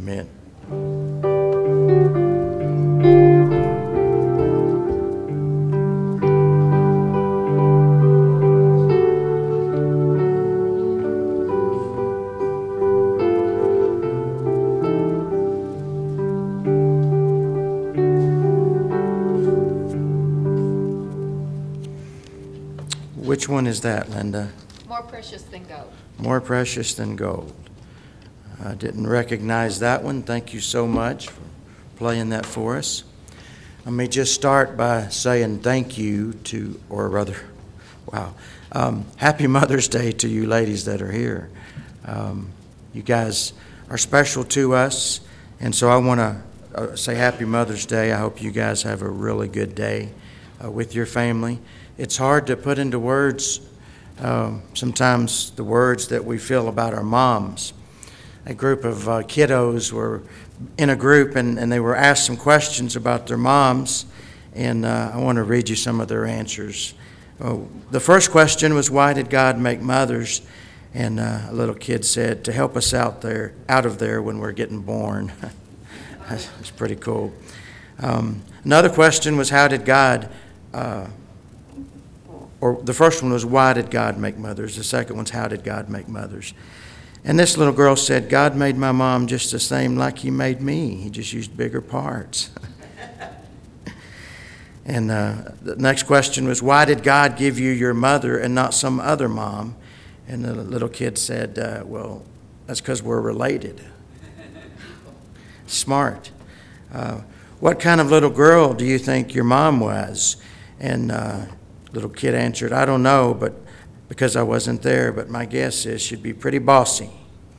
Amen. Which one is that, Linda? More precious than gold. More precious than gold. I didn't recognize that one. Thank you so much for playing that for us. Let me just start by saying thank you to, or rather, wow, happy Mother's Day to you ladies that are here. You guys are special to us, and so I want to say happy Mother's Day. I hope you guys have a really good day with your family. It's hard to put into words sometimes the words that we feel about our moms. A group of kiddos were in a group and they were asked some questions about their moms, and I want to read you some of their answers. The first question was, why did God make mothers? And a little kid said, to help us out of there when we're getting born. That's pretty cool. Another question was, how did God or the first one was, why did God make mothers? The second one's, how did God make mothers? And this little girl said, God made my mom just the same like he made me. He just used bigger parts. And the next question was, why did God give you your mother and not some other mom? And the little kid said, well, that's because we're related. Smart. What kind of little girl do you think your mom was? And little kid answered, I don't know, but because I wasn't there, but my guess is she'd be pretty bossy.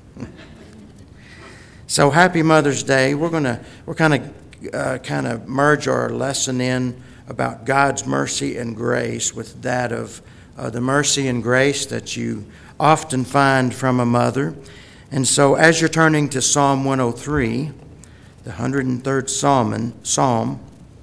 So happy Mother's Day. We're kind of merge our lesson in about God's mercy and grace with that of the mercy and grace that you often find from a mother. And so as you're turning to Psalm 103, the 103rd Psalm,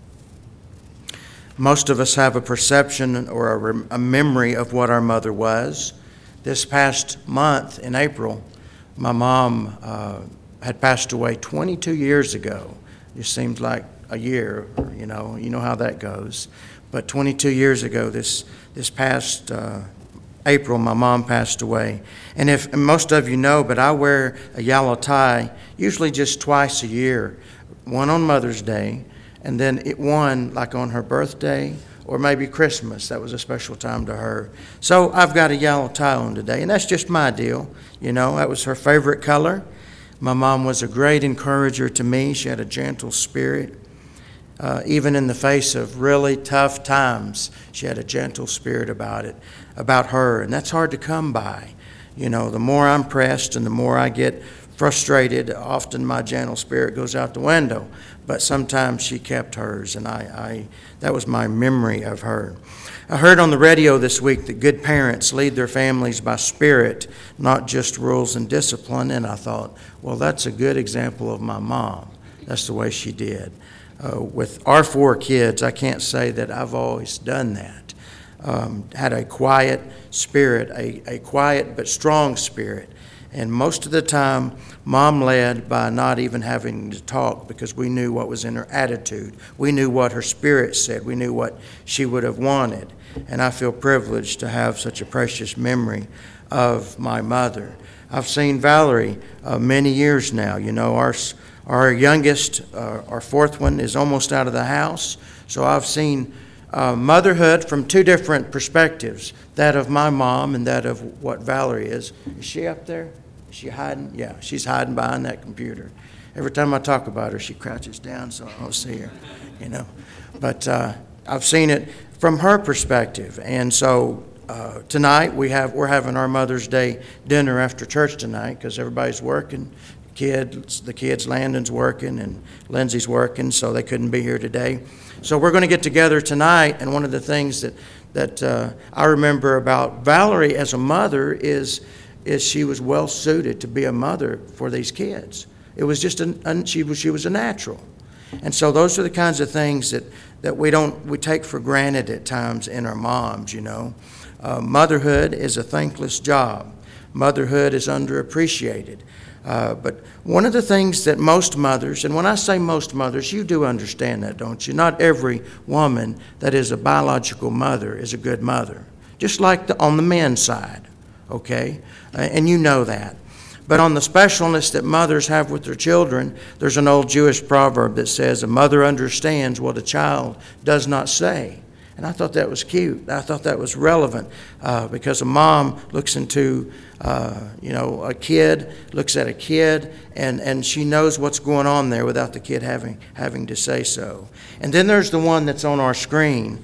most of us have a perception or a memory of what our mother was. This past month in April, my mom had passed away 22 years ago. It seems like a year, you know how that goes. But 22 years ago, this past April, my mom passed away. And most of you know, but I wear a yellow tie usually just twice a year, one on Mother's Day, and then one like on her birthday or maybe Christmas. That was a special time to her. So I've got a yellow tie on today, and that's just my deal. That was her favorite color. My mom was a great encourager to me. She had a gentle spirit. Even in the face of really tough times, she had a gentle spirit about her, and that's hard to come by. The more I'm pressed and the more I get frustrated, often my gentle spirit goes out the window. But sometimes she kept hers, and that was my memory of her. I heard on the radio this week that good parents lead their families by spirit, not just rules and discipline, and I thought, well, that's a good example of my mom. That's the way she did. With our 4 kids, I can't say that I've always done that. Had a quiet spirit, a quiet but strong spirit. And most of the time, Mom led by not even having to talk because we knew what was in her attitude. We knew what her spirit said. We knew what she would have wanted. And I feel privileged to have such a precious memory of my mother. I've seen Valerie many years now. Our youngest, our 4th one, is almost out of the house. So I've seen motherhood from 2 different perspectives, that of my mom and that of what Valerie is. Is she up there? Is she hiding? Yeah, she's hiding behind that computer. Every time I talk about her, she crouches down so I don't see her, But I've seen it from her perspective. And so tonight we're having our Mother's Day dinner after church tonight because everybody's working. The kids, Landon's working and Lindsay's working, so they couldn't be here today. So we're going to get together tonight, and one of the things that I remember about Valerie as a mother is she was well suited to be a mother for these kids. It was just she was a natural, and so those are the kinds of things that we take for granted at times in our moms. Motherhood is a thankless job. Motherhood is underappreciated. But one of the things that most mothers, and when I say most mothers, you do understand that, don't you? Not every woman that is a biological mother is a good mother, just like on the men's side, okay? And you know that. But on the specialness that mothers have with their children, there's an old Jewish proverb that says, a mother understands what a child does not say. And I thought that was cute. I thought that was relevant because a mom looks into, a kid, looks at a kid, and she knows what's going on there without the kid having to say so. And then there's the one that's on our screen.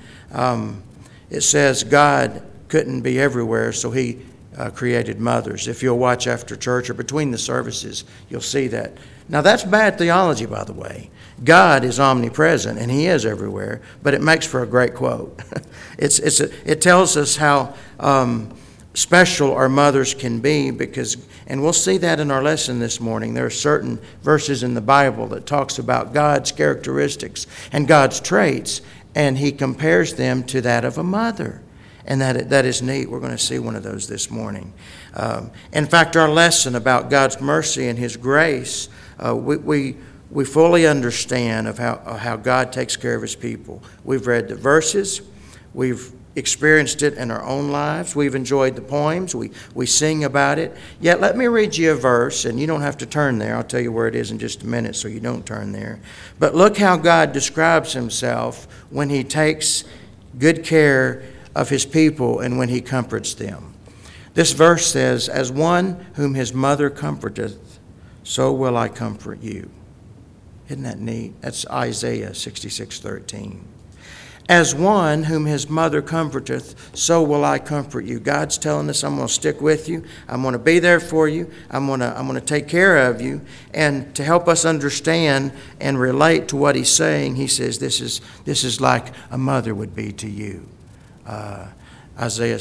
It says God couldn't be everywhere, so he created mothers. If you'll watch after church or between the services, you'll see that. Now that's bad theology, by the way. God is omnipresent and he is everywhere, but it makes for a great quote. It tells us how special our mothers can be and we'll see that in our lesson this morning. There are certain verses in the Bible that talks about God's characteristics and God's traits, and he compares them to that of a mother. And that is neat. We're going to see one of those this morning. In fact, our lesson about God's mercy and his grace, we fully understand of how God takes care of his people. We've read the verses. We've experienced it in our own lives. We've enjoyed the poems. We sing about it. Yet let me read you a verse, and you don't have to turn there. I'll tell you where it is in just a minute so you don't turn there. But look how God describes himself when he takes good care of his people and when he comforts them. This verse says, as one whom his mother comforteth, so will I comfort you. Isn't that neat? That's Isaiah 66:13. As one whom his mother comforteth, so will I comfort you. God's telling us, I'm going to stick with you. I'm going to be there for you. I'm going to take care of you. And to help us understand and relate to what he's saying, he says, this is like a mother would be to you. Isaiah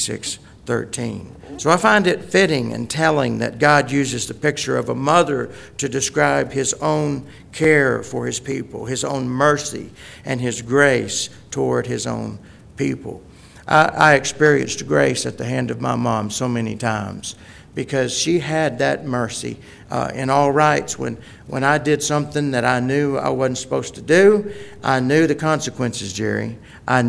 66:13. So I find it fitting and telling that God uses the picture of a mother to describe his own care for his people, his own mercy and his grace toward his own people. I experienced grace at the hand of my mom so many times because she had that mercy in all rights. When I did something that I knew I wasn't supposed to do, I knew the consequences, Jerry. I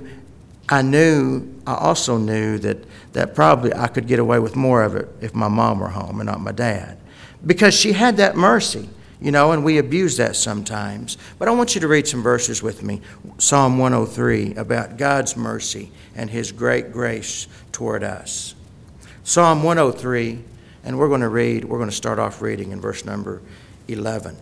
also knew that probably I could get away with more of it if my mom were home and not my dad. Because she had that mercy, and we abuse that sometimes. But I want you to read some verses with me. Psalm 103 about God's mercy and his great grace toward us. Psalm 103, and we're going to start off reading in verse number 11.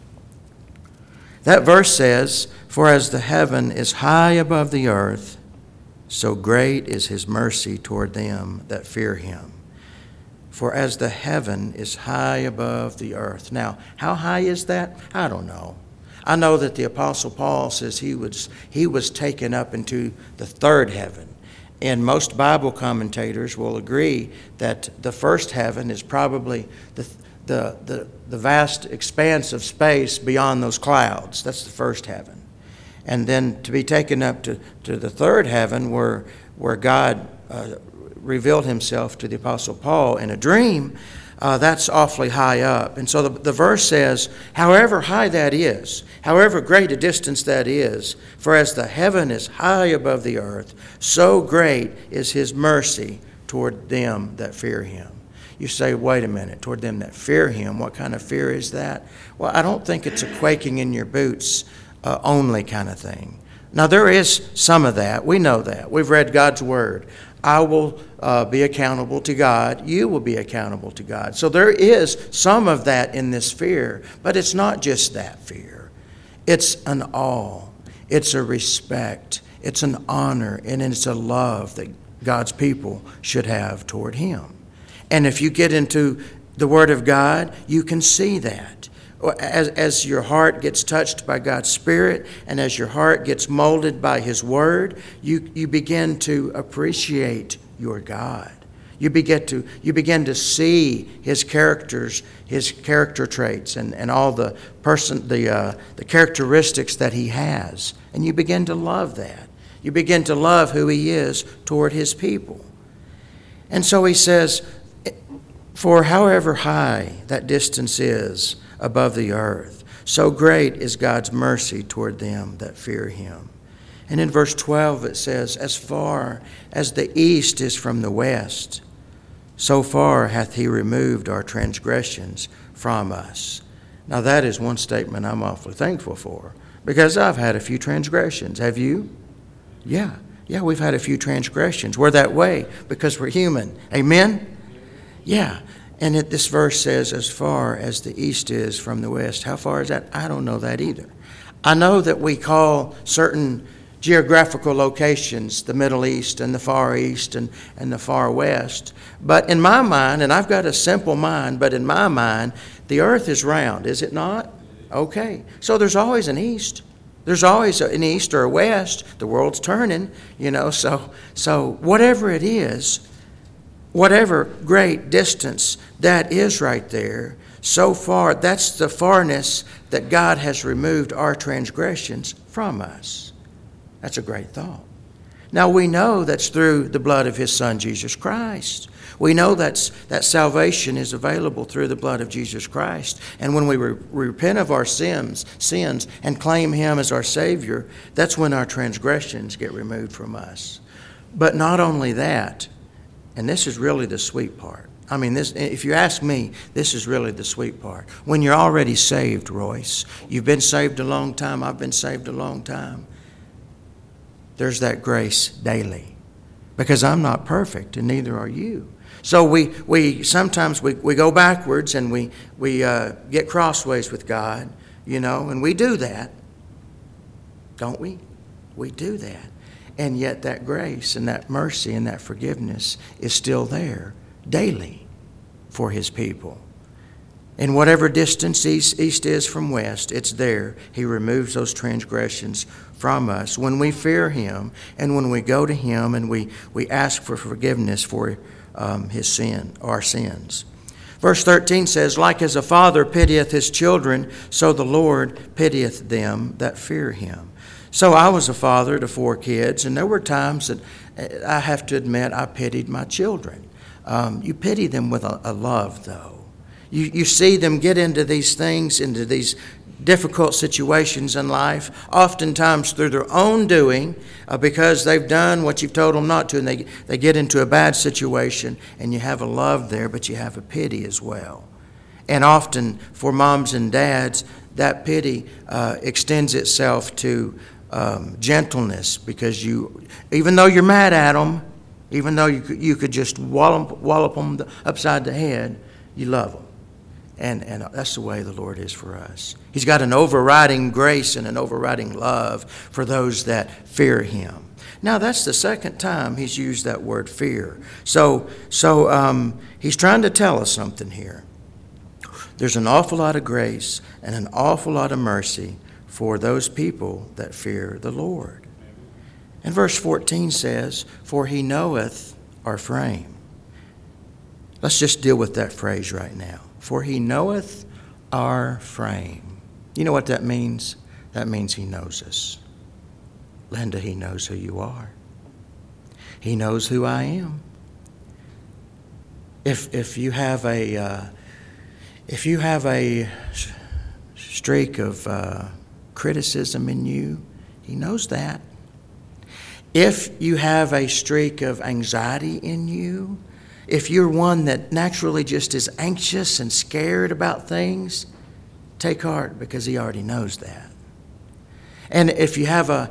That verse says, for as the heaven is high above the earth, so great is his mercy toward them that fear him. For as the heaven is high above the earth. Now, how high is that? I don't know. I know that the Apostle Paul says he was taken up into the third heaven. And most Bible commentators will agree that the first heaven is probably the vast expanse of space beyond those clouds. That's the first heaven. And then to be taken up to the third heaven where God revealed himself to the Apostle Paul in a dream, that's awfully high up. And so the verse says, however high that is, however great a distance that is, for as the heaven is high above the earth, so great is his mercy toward them that fear him. You say, wait a minute, toward them that fear him, what kind of fear is that? Well, I don't think it's a quaking in your boots only kind of thing. Now, there is some of that. We know that. We've read God's word. I will be accountable to God. You will be accountable to God. So there is some of that in this fear, but it's not just that fear. It's an awe. It's a respect. It's an honor, and it's a love that God's people should have toward him. And if you get into the Word of God, you can see that. As your heart gets touched by God's Spirit and as your heart gets molded by his Word, you begin to appreciate your God. You begin to see his characters, his character traits, and all the characteristics that he has. And you begin to love that. You begin to love who he is toward his people. And so he says, For however high that distance is above the earth, so great is God's mercy toward them that fear him. And in verse 12 it says, as far as the east is from the west, so far hath he removed our transgressions from us. Now that is one statement I'm awfully thankful for, because I've had a few transgressions. Have you? Yeah, we've had a few transgressions. We're that way because we're human. Amen? Yeah. And this verse says, as far as the east is from the west. How far is that? I don't know that either. I know that we call certain geographical locations the Middle East and the Far East and the Far West. But in my mind, and I've got a simple mind, but in my mind, the earth is round, is it not? Okay. So there's always an east. There's always an east or a west. The world's turning, so whatever it is, whatever great distance that is right there, so far, that's the farness that God has removed our transgressions from us. That's a great thought. Now we know that's through the blood of his Son, Jesus Christ. We know that salvation is available through the blood of Jesus Christ. And when we repent of our sins and claim him as our Savior, that's when our transgressions get removed from us. But not only that, and this is really the sweet part. I mean, if you ask me, this is really the sweet part. When you're already saved, Royce, you've been saved a long time, I've been saved a long time, there's that grace daily. Because I'm not perfect, and neither are you. So we sometimes go backwards and we get crossways with God, and we do that, don't we? We do that. And yet that grace and that mercy and that forgiveness is still there daily for his people. And whatever distance east is from west, it's there. He removes those transgressions from us when we fear him and when we go to him and we ask for forgiveness for our sins. Verse 13 says, like as a father pitieth his children, so the Lord pitieth them that fear him. So I was a father to 4 kids, and there were times that I have to admit I pitied my children. You pity them with a love, though. You see them get into these things, into these difficult situations in life, oftentimes through their own doing, because they've done what you've told them not to, and they get into a bad situation, and you have a love there, but you have a pity as well. And often for moms and dads, that pity extends itself to gentleness, because even though you're mad at them, even though you could just wallop them upside the head, you love them. And that's the way the Lord is for us. He's got an overriding grace and an overriding love for those that fear him. Now, that's the second time he's used that word fear. So he's trying to tell us something here. There's an awful lot of grace and an awful lot of mercy for those people that fear the Lord. And verse 14 says, for he knoweth our frame. Let's just deal with that phrase right now. For he knoweth our frame. You know what that means? That means he knows us. Linda, he knows who you are. He knows who I am. If you have a streak of criticism in you, he knows that. If you have a streak of anxiety in you, if you're one that naturally just is anxious and scared about things, take heart, because he already knows that. And if you have a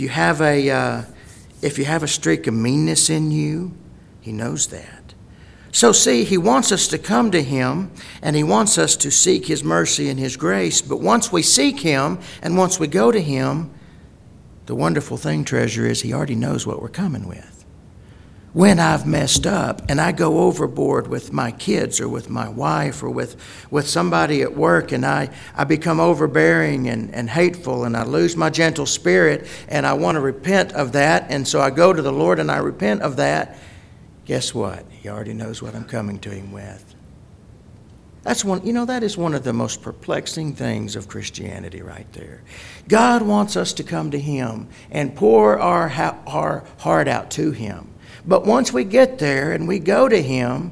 streak of meanness in you, he knows that. So see, he wants us to come to him, and he wants us to seek his mercy and his grace. But once we seek him and once we go to him, the wonderful thing, treasure, is he already knows what we're coming with. When I've messed up and I go overboard with my kids or with my wife or with somebody at work, and I become overbearing and hateful, and I lose my gentle spirit, and I want to repent of that, and so I go to the Lord and I repent of that, guess what? He already knows what I'm coming to him with. That is one of the most perplexing things of Christianity right there. God wants us to come to him and pour our heart out to him. But once we get there and we go to him,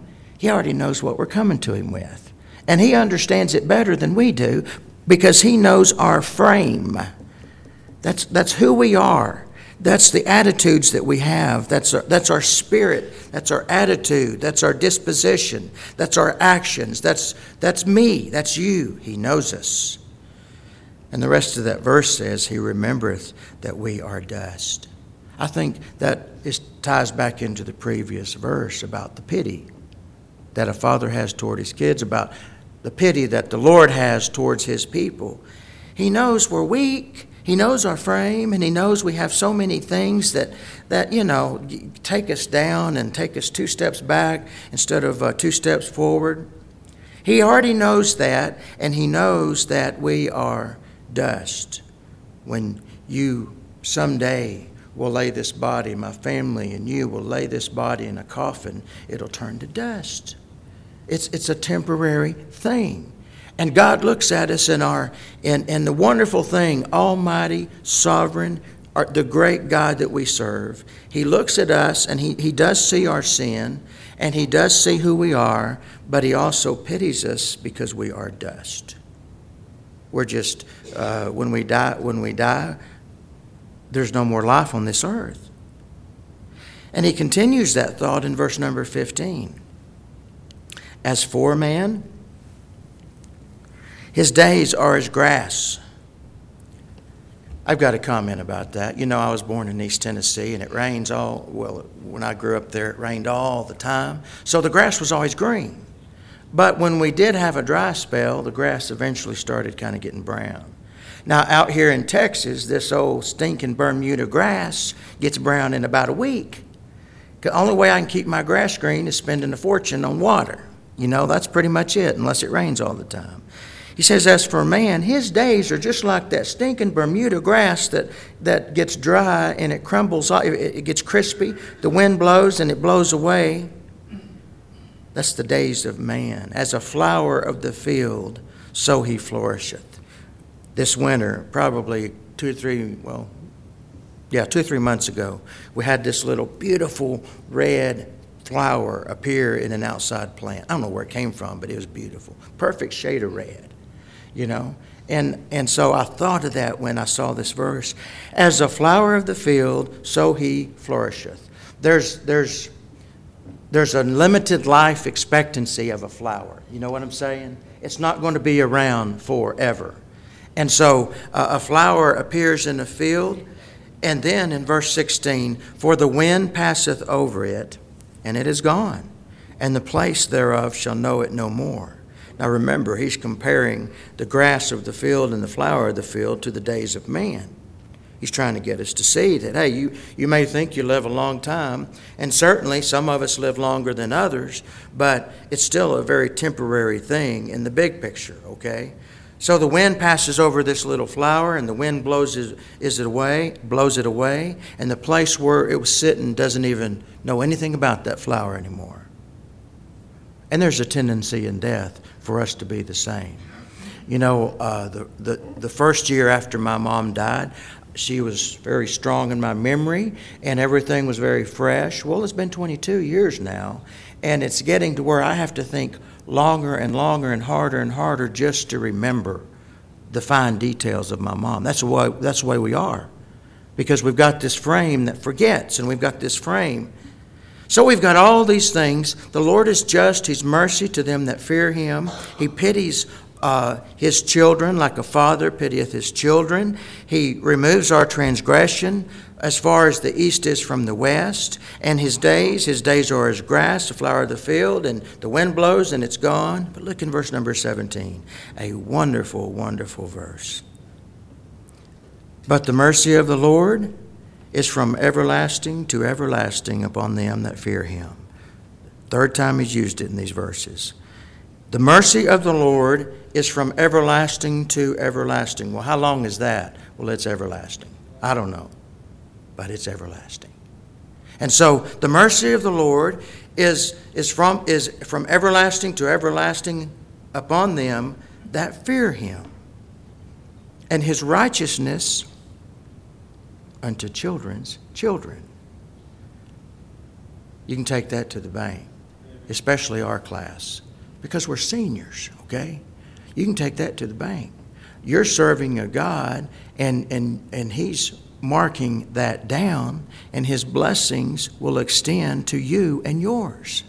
He already knows what we're coming to him with. And he understands it better than we do because he knows our frame. That's who we are. That's the attitudes that we have. That's our spirit. That's our attitude. That's our disposition. That's our actions. That's me. That's you. He knows us. And the rest of that verse says, he remembereth that we are dust. I think that ties back into the previous verse about the pity that a father has toward his kids, about the pity that the Lord has towards his people. He knows we're weak. He knows our frame, and he knows we have so many things that take us down and take us 2 steps back instead of 2 steps forward. He already knows that, and he knows that we are dust. When you someday will lay this body, my family and you will lay this body in a coffin, it'll turn to dust. It's a temporary thing. And God looks at us in the wonderful thing, almighty, sovereign, the great God that we serve. He looks at us and he does see our sin and he does see who we are, but he also pities us because we are dust. We're just, when we die, there's no more life on this earth. And he continues that thought in verse number 15. As for man, his days are as grass. I've got a comment about that. I was born in East Tennessee, and it rains when I grew up there, it rained all the time. So the grass was always green. But when we did have a dry spell, the grass eventually started kind of getting brown. Now, out here in Texas, this old stinking Bermuda grass gets brown in about a week. The only way I can keep my grass green is spending a fortune on water. That's pretty much it, unless it rains all the time. He says, as for man, his days are just like that stinking Bermuda grass that gets dry and it crumbles, it gets crispy, the wind blows and it blows away. That's the days of man. As a flower of the field, so he flourisheth. This winter, probably 2 or 3 months ago, we had this little beautiful red flower appear in an outside plant. I don't know where it came from, but it was beautiful. Perfect shade of red. And so I thought of that when I saw this verse. As a flower of the field, so he flourisheth. There's a limited life expectancy of a flower. You know what I'm saying? It's not going to be around forever. And so a flower appears in a field, and then in verse 16, for the wind passeth over it, and it is gone, and the place thereof shall know it no more. Now remember, he's comparing the grass of the field and the flower of the field to the days of man. He's trying to get us to see that, hey, you may think you live a long time, and certainly some of us live longer than others, but it's still a very temporary thing in the big picture, okay? So the wind passes over this little flower, and the wind blows it away, and the place where it was sitting doesn't even know anything about that flower anymore. And there's a tendency in death for us to be the same. The first year after my mom died, she was very strong in my memory, and everything was very fresh. Well, it's been 22 years now, and it's getting to where I have to think longer and longer and harder just to remember the fine details of my mom. That's the way we are, because we've got this frame that forgets, and we've got this frame. So we've got all these things. The Lord is just. He's mercy to them that fear him. He pities his children like a father pitieth his children. He removes our transgression as far as the east is from the west. And his days are as grass, the flower of the field, and the wind blows and it's gone. But look in verse number 17, a wonderful, wonderful verse. But the mercy of the Lord is from everlasting to everlasting upon them that fear him. Third time he's used it in these verses. The mercy of the Lord is from everlasting to everlasting. Well, how long is that? Well, it's everlasting. I don't know, but it's everlasting. And so the mercy of the Lord is from everlasting to everlasting upon them that fear him, and his righteousness unto children's children. You can take that to the bank. especially our class, because we're seniors, okay? You can take that to the bank. You're serving a God, and He's marking that down, and His blessings will extend to you and yours.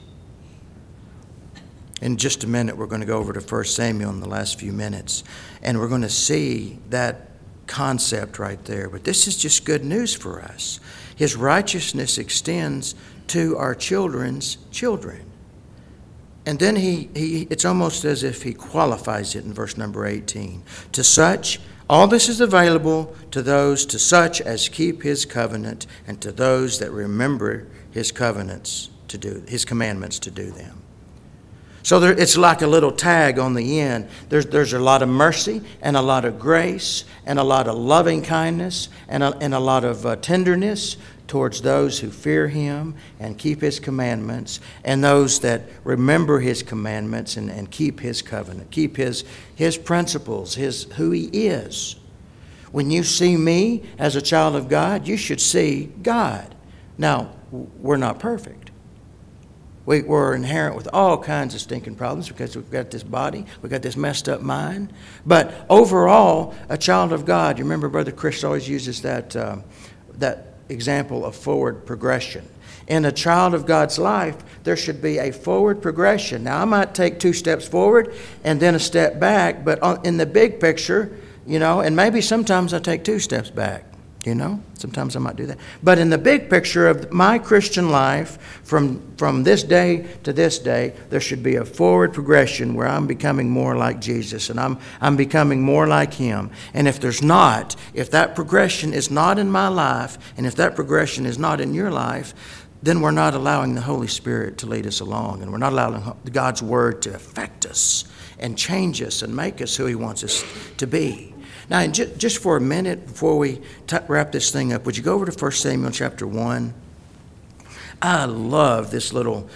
In just a minute, we're going to go over to 1 Samuel in the last few minutes, and we're going to see that concept right there. But this is just good news for us. His righteousness extends to our children's children. And then it's almost as if He qualifies it in verse number 18. To such, all this is available to such as keep His covenant, and to those that remember His covenants to do, His commandments to do them. So it's like a little tag on the end. There's a lot of mercy and a lot of grace and a lot of loving kindness and a lot of tenderness towards those who fear Him and keep His commandments, and those that remember His commandments and keep His covenant, keep His principles, who He is. When you see me as a child of God, you should see God. Now, we're not perfect. We're inherent with all kinds of stinking problems because we've got this body, we've got this messed up mind. But overall, a child of God, you remember Brother Chris always uses that example of forward progression. In a child of God's life, there should be a forward progression. Now, I might take 2 steps forward and then a step back, but in the big picture, and maybe sometimes I take 2 steps back. Sometimes I might do that. But in the big picture of my Christian life, from this day to this day, there should be a forward progression where I'm becoming more like Jesus and I'm becoming more like Him. And if that progression is not in my life, and if that progression is not in your life, then we're not allowing the Holy Spirit to lead us along, and we're not allowing God's Word to affect us and change us and make us who He wants us to be. Now, just for a minute before we wrap this thing up, would you go over to 1 Samuel chapter 1? I love this little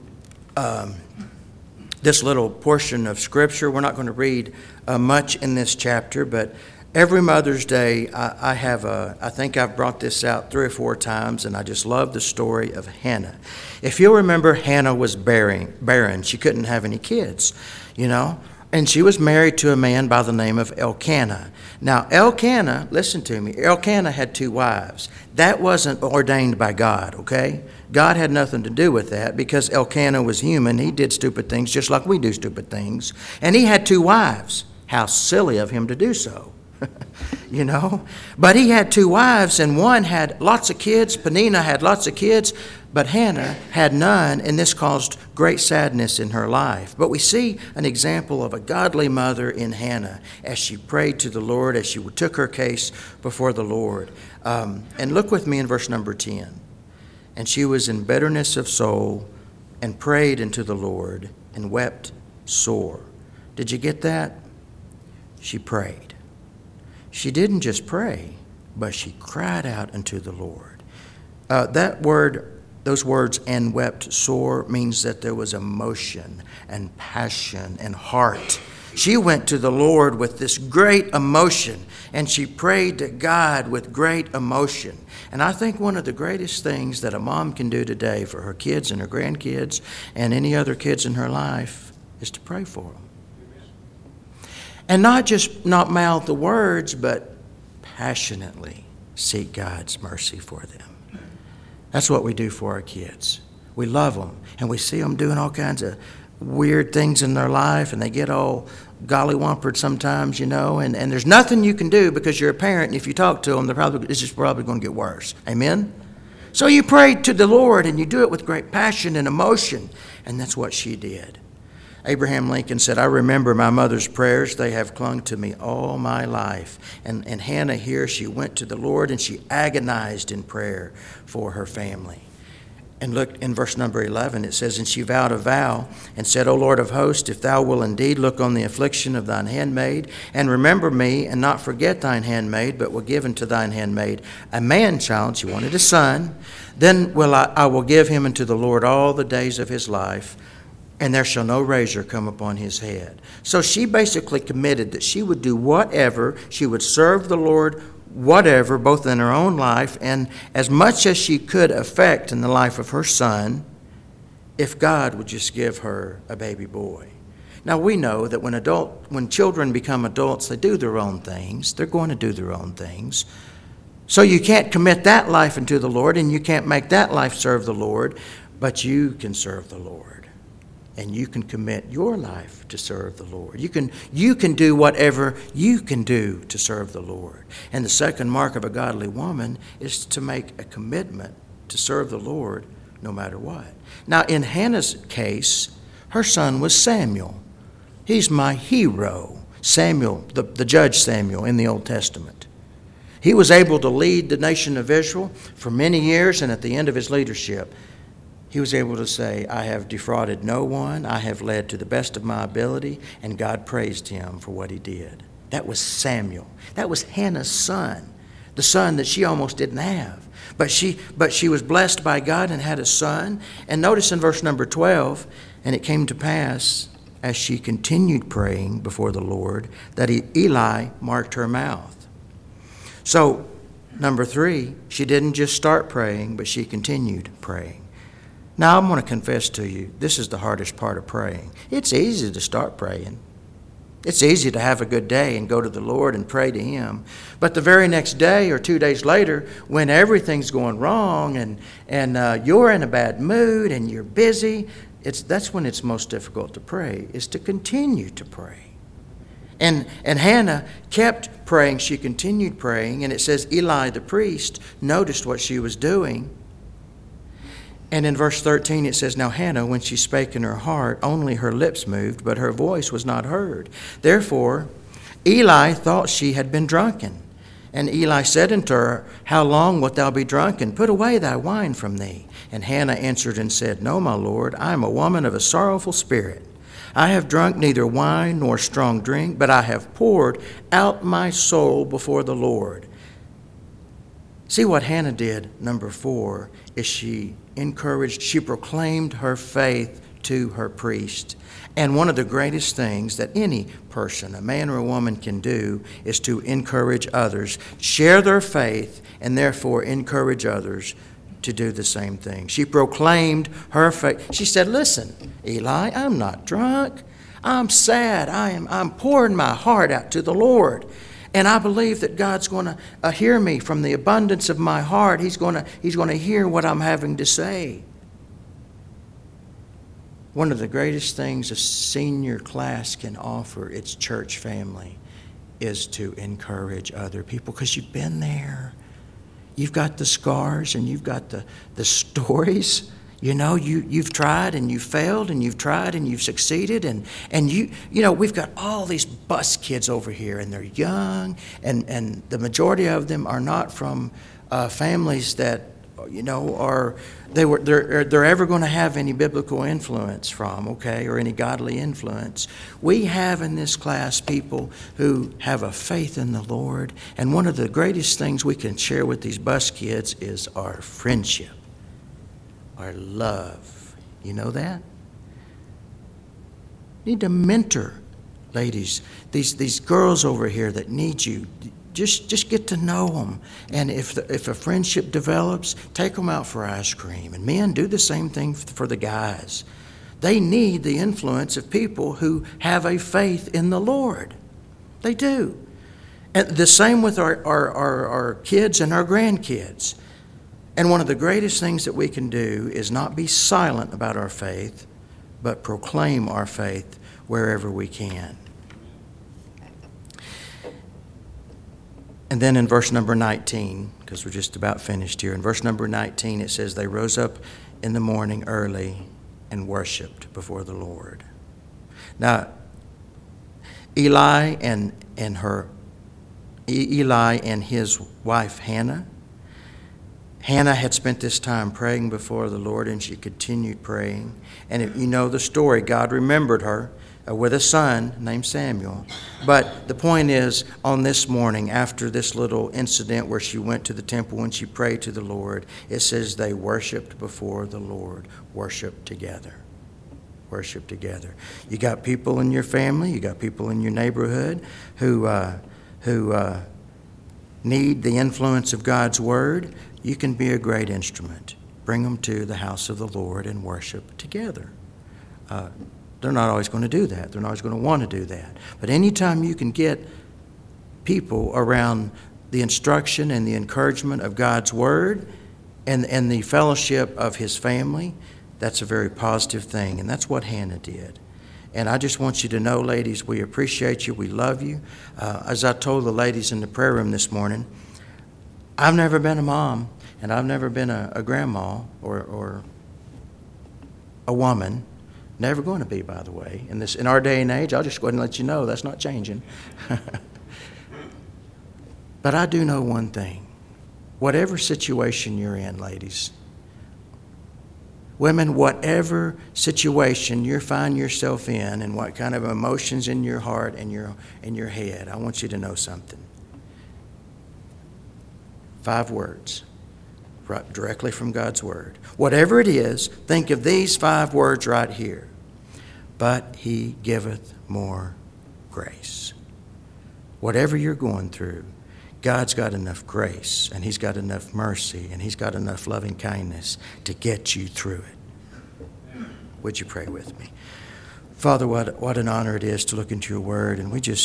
portion of Scripture. We're not going to read much in this chapter, but every Mother's Day, I think I've brought this out 3 or 4 times, and I just love the story of Hannah. If you'll remember, Hannah was barren. She couldn't have any kids, And she was married to a man by the name of Elkanah. Now, Elkanah, listen to me, Elkanah had 2 wives. That wasn't ordained by God, okay? God had nothing to do with that because Elkanah was human. He did stupid things just like we do stupid things. And he had 2 wives. How silly of him to do so. But he had 2 wives, and one had lots of kids. Peninnah had lots of kids, but Hannah had none, and this caused great sadness in her life. But we see an example of a godly mother in Hannah as she prayed to the Lord, as she took her case before the Lord. And look with me in verse number 10. And she was in bitterness of soul and prayed unto the Lord and wept sore. Did you get that? She prayed. She didn't just pray, but she cried out unto the Lord. Those words, and wept sore, means that there was emotion and passion and heart. She went to the Lord with this great emotion, and she prayed to God with great emotion. And I think one of the greatest things that a mom can do today for her kids and her grandkids and any other kids in her life is to pray for them. And not mouth the words, but passionately seek God's mercy for them. That's what we do for our kids. We love them, and we see them doing all kinds of weird things in their life, and they get all gollywompered sometimes, and there's nothing you can do because you're a parent, and if you talk to them, it's just probably going to get worse. Amen? So you pray to the Lord, and you do it with great passion and emotion, and that's what she did. Abraham Lincoln said, I remember my mother's prayers. They have clung to me all my life. And Hannah here, she went to the Lord and she agonized in prayer for her family. And look in verse number 11, it says, and she vowed a vow and said, O Lord of hosts, if thou wilt indeed look on the affliction of thine handmaid, and remember me, and not forget thine handmaid, but will give unto thine handmaid a man-child, she wanted a son, then I will give him unto the Lord all the days of his life, and there shall no razor come upon his head. So she basically committed that she would do whatever, she would serve the Lord whatever, both in her own life and as much as she could affect in the life of her son, if God would just give her a baby boy. Now we know that when children become adults, they do their own things. They're going to do their own things. So you can't commit that life into the Lord, and you can't make that life serve the Lord, but you can serve the Lord. And you can commit your life to serve the Lord. You can do whatever you can do to serve the Lord. And the second mark of a godly woman is to make a commitment to serve the Lord no matter what. Now, in Hannah's case, her son was Samuel. He's my hero, Samuel, the judge Samuel in the Old Testament. He was able to lead the nation of Israel for many years, and at the end of his leadership, he was able to say, I have defrauded no one, I have led to the best of my ability, and God praised him for what he did. That was Samuel. That was Hannah's son, the son that she almost didn't have. But she was blessed by God and had a son. And notice in verse number 12, and it came to pass, as she continued praying before the Lord, that Eli marked her mouth. So, number 3, she didn't just start praying, but she continued praying. Now, I'm going to confess to you, this is the hardest part of praying. It's easy to start praying. It's easy to have a good day and go to the Lord and pray to Him. But the very next day or 2 days later, when everything's going wrong and you're in a bad mood and you're busy, that's when it's most difficult to pray, is to continue to pray. And Hannah kept praying. She continued praying. And it says Eli the priest noticed what she was doing. And in verse 13 it says, Now Hannah, when she spake in her heart, only her lips moved, but her voice was not heard. Therefore Eli thought she had been drunken. And Eli said unto her, How long wilt thou be drunken? Put away thy wine from thee. And Hannah answered and said, No, my Lord, I am a woman of a sorrowful spirit. I have drunk neither wine nor strong drink, but I have poured out my soul before the Lord. See what Hannah did, number 4, is she proclaimed her faith to her priest. And one of the greatest things that any person, a man or a woman, can do is to encourage others, share their faith, and therefore encourage others to do the same thing. She proclaimed her faith. She said, Listen, Eli, I'm not drunk. I'm sad. I'm pouring my heart out to the Lord. And I believe that God's going to hear me from the abundance of my heart. He's going to hear what I'm having to say. One of the greatest things a senior class can offer its church family is to encourage other people, because you've been there. You've got the scars and you've got the stories. You know, you've tried and you've failed, and you've tried and you've succeeded, and we've got all these bus kids over here, and they're young, and the majority of them are not from families that they're ever going to have any biblical influence from, okay, or any godly influence. We have in this class people who have a faith in the Lord, and one of the greatest things we can share with these bus kids is our friendship. Our love. You know that? Need to mentor, ladies. These girls over here that need you. Just get to know them. And if a friendship develops, take them out for ice cream. And men, do the same thing for the guys. They need the influence of people who have a faith in the Lord. They do. And the same with our kids and our grandkids. And one of the greatest things that we can do is not be silent about our faith, but proclaim our faith wherever we can. And then in verse number 19, because we're just about finished here, in verse number 19 it says, They rose up in the morning early and worshiped before the Lord. Now, Eli and his wife Hannah had spent this time praying before the Lord, and she continued praying. And if you know the story, God remembered her with a son named Samuel. But the point is, on this morning, after this little incident where she went to the temple and she prayed to the Lord, it says they worshiped before the Lord, worshiped together. Worship together. You got people in your family, you got people in your neighborhood who need the influence of God's Word. You can be a great instrument. bring them to the house of the Lord and worship together. They're not always going to do that. They're not always going to want to do that. But anytime you can get people around the instruction and the encouragement of God's Word and the fellowship of His family, that's a very positive thing. And that's what Hannah did. And I just want you to know, ladies, we appreciate you. We love you. As I told the ladies in the prayer room this morning, I've never been a mom, and I've never been a grandma or a woman. Never going to be, by the way. In our day and age, I'll just go ahead and let you know that's not changing. But I do know one thing. Whatever situation you're in, ladies, women, whatever situation you find yourself in and what kind of emotions in your heart and your head, I want you to know something. 5 words, right directly from God's Word. Whatever it is, think of these 5 words right here. But He giveth more grace. Whatever you're going through, God's got enough grace, and He's got enough mercy, and He's got enough loving kindness to get you through it. Would you pray with me? Father, what an honor it is to look into your Word, and we just